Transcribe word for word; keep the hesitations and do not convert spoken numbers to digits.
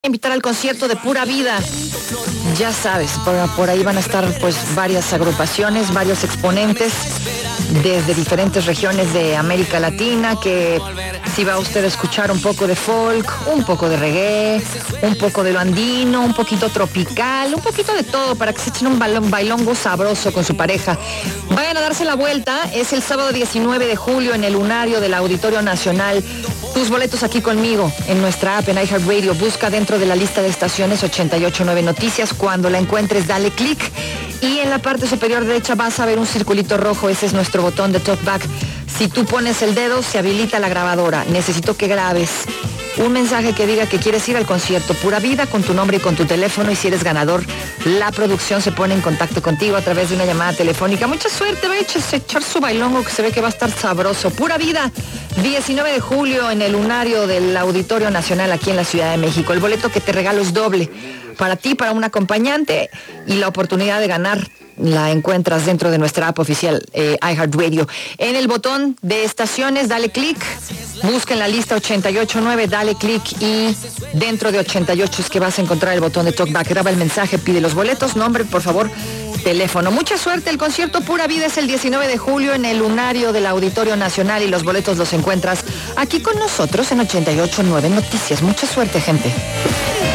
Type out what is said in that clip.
invitar al concierto de Pura Vida. Ya sabes, por, por ahí van a estar pues varias agrupaciones, varios exponentes desde diferentes regiones de América Latina, que si va usted a escuchar un poco de folk, un poco de reggae, un poco de lo andino, un poquito tropical, un poquito de todo para que se echen un bailón, bailongo sabroso con su pareja. Vayan a darse la vuelta, es el sábado diecinueve de julio en el Lunario del Auditorio Nacional. Tus boletos aquí conmigo en nuestra app en iHeartRadio. Busca dentro de la lista de estaciones ochenta y ocho nueve Noticias. Cuando la encuentres, dale clic y en la parte superior derecha vas a ver un circulito rojo. Ese es nuestro botón de talkback. Si tú pones el dedo, se habilita la grabadora. Necesito que grabes un mensaje que diga que quieres ir al concierto Pura Vida con tu nombre y con tu teléfono, y si eres ganador, la producción se pone en contacto contigo a través de una llamada telefónica. Mucha suerte, va a echar, echar su bailongo que se ve que va a estar sabroso. Pura Vida, diecinueve de julio en el Lunario del Auditorio Nacional aquí en la Ciudad de México. El boleto que te regalo es doble, para ti, para un acompañante, y la oportunidad de ganar la encuentras dentro de nuestra app oficial eh, iHeartRadio. En el botón de estaciones, dale clic, busca en la lista ochenta y ocho nueve, dale clic y dentro de ochenta y ocho es que vas a encontrar el botón de talkback. Graba el mensaje, pide los boletos, nombre, por favor, teléfono. Mucha suerte, el concierto Pura Vida es el diecinueve de julio en el Lunario del Auditorio Nacional y los boletos los encuentras aquí con nosotros en ochenta y ocho nueve Noticias. Mucha suerte, gente.